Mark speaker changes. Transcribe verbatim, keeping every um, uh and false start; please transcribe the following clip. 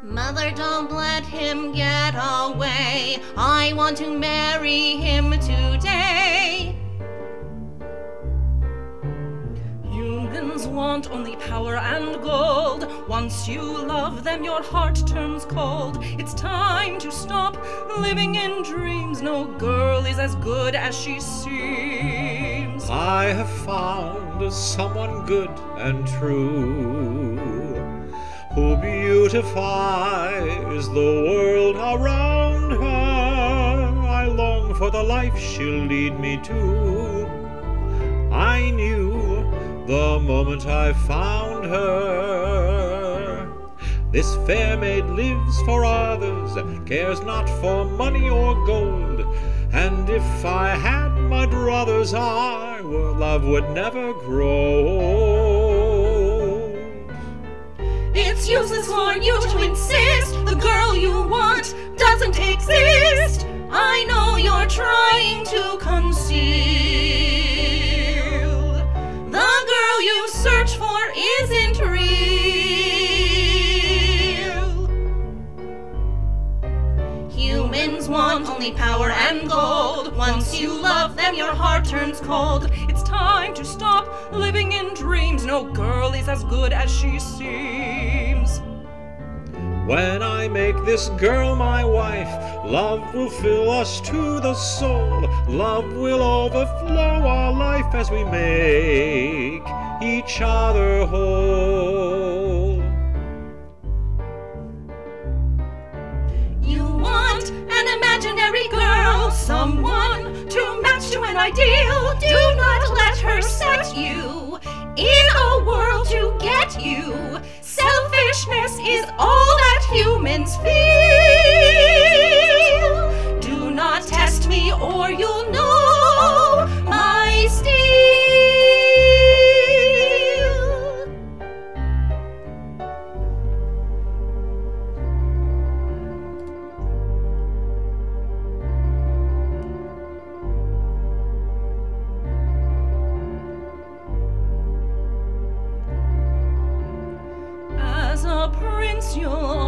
Speaker 1: Mother, don't let him get away. I want to marry him today.
Speaker 2: Humans want only power and gold. Once you love them, your heart turns cold. It's time to stop living in dreams. No girl is as good as she seems.
Speaker 3: I have found someone good and true, who beautifies the world around her. I long for the life she'll lead me to. I knew the moment I found her. This fair maid lives for others, cares not for money or gold. And if I had my druthers, our love would never grow.
Speaker 2: It's useless for you to insist the girl you want doesn't exist. I know you're trying to conceal. The girl you search for isn't real. Humans want only power and gold. Once you love them, your heart turns cold. It's time to stop living in dreams. No girl is as good as she seems.
Speaker 3: When I make this girl my wife, love will fill us to the soul. Love will overflow our life as we make each other whole.
Speaker 2: You want an imaginary girl, someone to match to an ideal. Do not let her set you in a world to get you. Selfishness is all that humans feel. Do not test me or you'll know my steel. As a prince you'll